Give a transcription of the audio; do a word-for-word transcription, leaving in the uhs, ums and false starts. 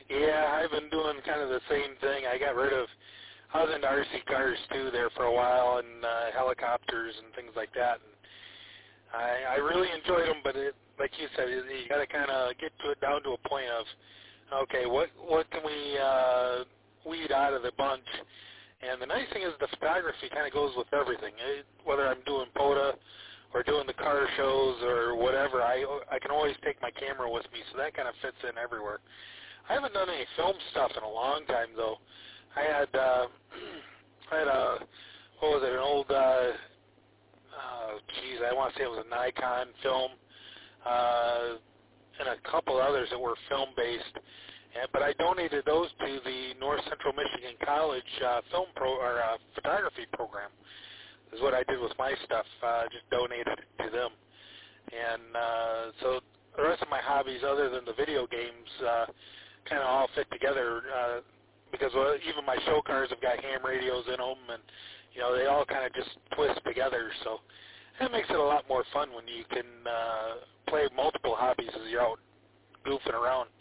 Yeah, I've been doing kind of the same thing. I got rid of, I was into R C cars too there for a while, and uh, helicopters and things like that. And I, I really enjoyed them, but it, like you said, you got to kind of get to it down to a point of, okay, what what can we uh, weed out of the bunch? And the nice thing is the photography kind of goes with everything. It, whether I'm doing POTA or doing the car shows or whatever, I I can always take my camera with me, so that kind of fits in everywhere. I haven't done any film stuff in a long time, though. I had, uh, I had a, what was it, an old, uh, uh, geez, I want to say it was a Nikon film, uh, and a couple others that were film-based. And, but I donated those to the North Central Michigan College uh, film pro or uh, photography program. Is what I did with my stuff. Uh, just donated it to them. And uh, so the rest of my hobbies, other than the video games, uh, kind of all fit together uh, because well, even my show cars have got ham radios in them, and you know they all kind of just twist together. So that makes it a lot more fun when you can uh, play multiple hobbies as you're out goofing around.